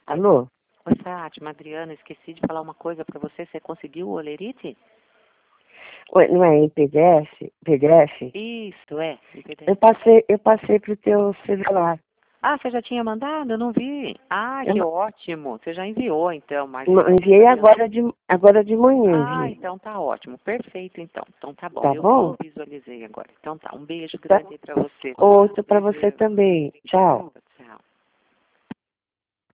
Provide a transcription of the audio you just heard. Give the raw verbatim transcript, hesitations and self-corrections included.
Alô? Oi, Fátima, Adriana, esqueci de falar uma coisa para você. Você conseguiu o Olerite? Oi, não é em P D F? P D F? Isso, é. em P D F. Eu passei, eu passei pro teu celular. Ah, você já tinha mandado? Eu não vi. Ah, Eu que ma- ótimo. Você já enviou, então. ma- Imagina, enviei Adriana. agora de, agora de manhã, Ah, enviei. então tá ótimo. Perfeito, então. Então tá bom. Tá Eu bom? visualizei agora. Então tá. Um beijo Tá. grande para você. Outro pra Beijo. você também. Tchau.